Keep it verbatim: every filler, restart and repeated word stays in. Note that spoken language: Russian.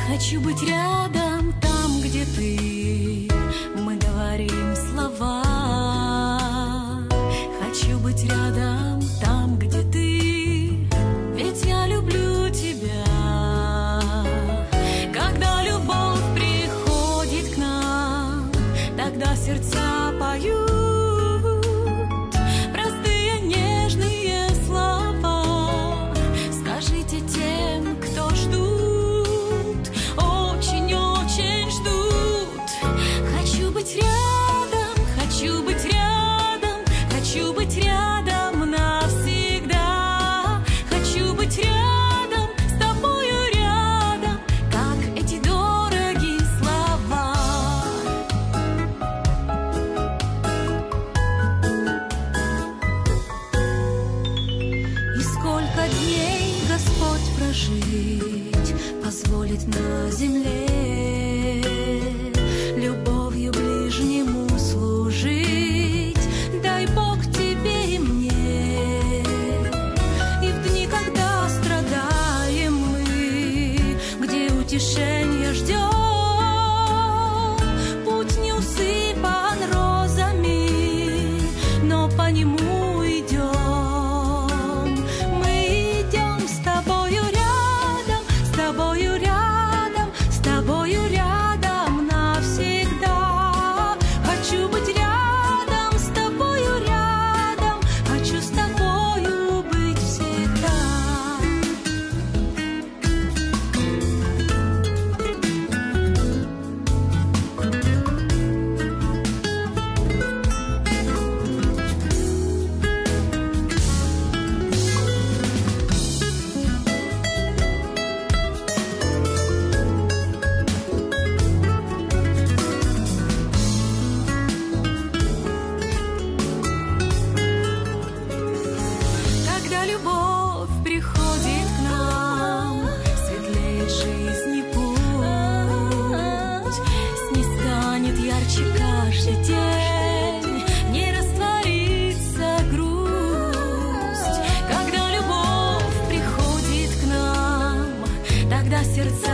Хочу быть рядом там, где ты. Мы говорим слова. Хочу быть рядом там, где ты. Ведь я люблю тебя. Когда любовь приходит к нам, тогда сердца поют простые нежные слова. Скажите тем, кто ждут, очень-очень ждут. Хочу быть рядом, хочу быть рядом, хочу быть рядом навсегда. Хочу быть рядом, с тобою рядом, как эти дорогие слова. И сколько дней Господь прожить позволит на земле, любовью ближнему служить. Дай Бог тебе и мне. И в дни, когда страдаем мы, где утешение ждем, путь не усыпан розами, но по нему идем. Мы идем с тобою рядом, с тобою рядом, с тобою рядом навсегда. Хочу быть рядом, с тобою рядом, хочу с тобою быть всегда. Когда любовь приходит к нам, светлеет жизни путь. С ней станет ярче каждый день, не растворится грусть. Когда любовь приходит к нам, тогда сердца